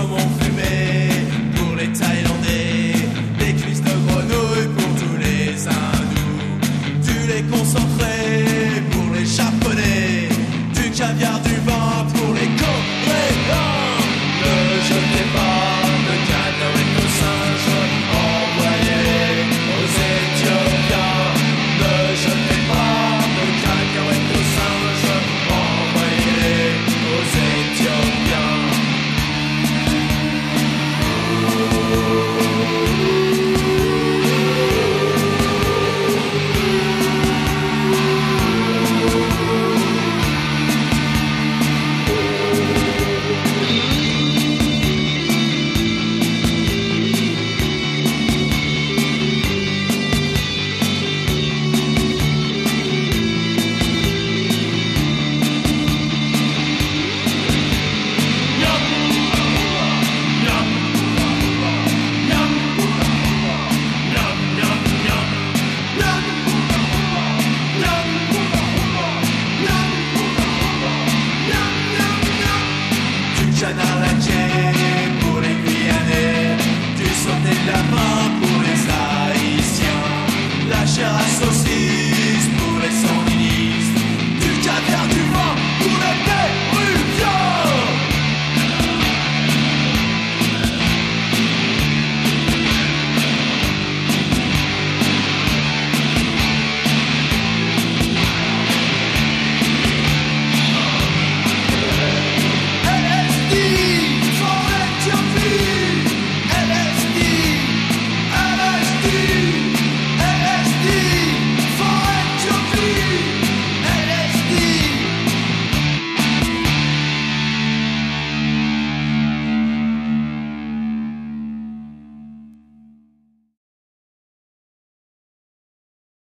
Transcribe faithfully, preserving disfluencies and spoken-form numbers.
saumon fumé pour les Thaïlandais, des cuisses de grenouille pour tous les hindous, du lait concentré pour les Japonais, du caviar, du vin pour les Coréens. Ne jetez pas de cacahuètes aux singes, envoyez aux Éthiopiens. Ne jetez pas de cacahuètes aux singes, envoyez aux Éthiopiens. Canard laqué